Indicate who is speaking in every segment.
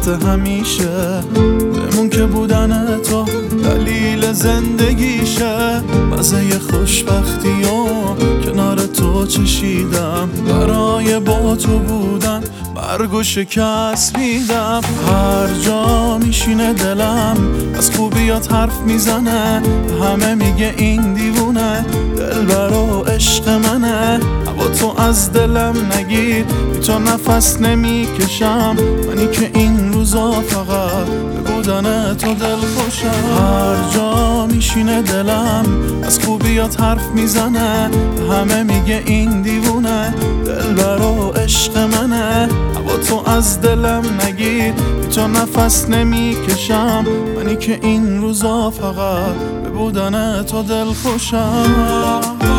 Speaker 1: وقت همیشه بمون که بودن تو دلیل زندگیشه. مزه خوشبختی و کنار تو چشیدم، برای با تو بودن مرگ و شکست میدم. هر جا میشینه دلم از خوبیات حرف میزنه، همه میگه این دیوونه دلبر و عشق منه. هوا تو از دلم نگیر، بی تو نفس نمیکشم، منی که این روزا فقط به بودن تو دل خوشم. هر جا میشینه دلم از خوبیات حرف میزنه، همه میگه این دیوونه دلبر و عشق منه. هوا تو از دلم نگیر، بی تو نفس نمیکشم، منی که این روزا فقط به بودن تو دل خوشم.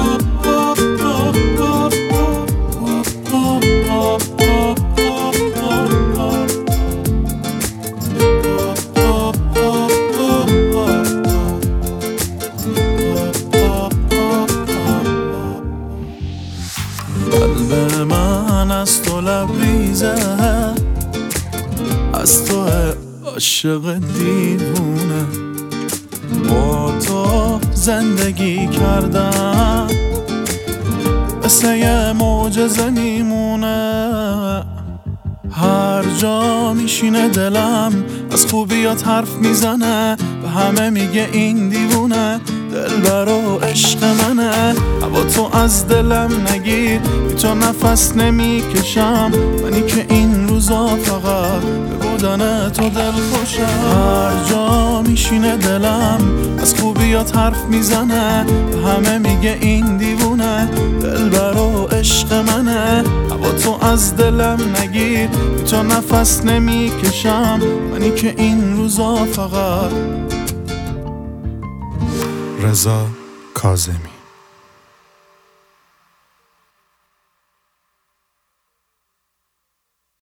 Speaker 1: قلب من از تو لبریزه، از تو عاشق دیوونه. با تو زندگی کردم مثل یه معجزه میمونه. هر جا میشینه دلم از خوبیات حرف میزنه، و همه میگه این دیوونه دلبر و عشق منه. هوا تو از دلم نگیر، بی تو نفس نمیکشم، منی که این روزا فقط به بودن تو دل خوشم. هر جا میشینه دلم از خوبیات حرف میزنه، و همه میگه این دیوونه دلبر و عشق منه. هوا تو از دلم نگیر، بی تو نفس نمیکشم، منی که این روزا فقط.
Speaker 2: رضا کاظمی.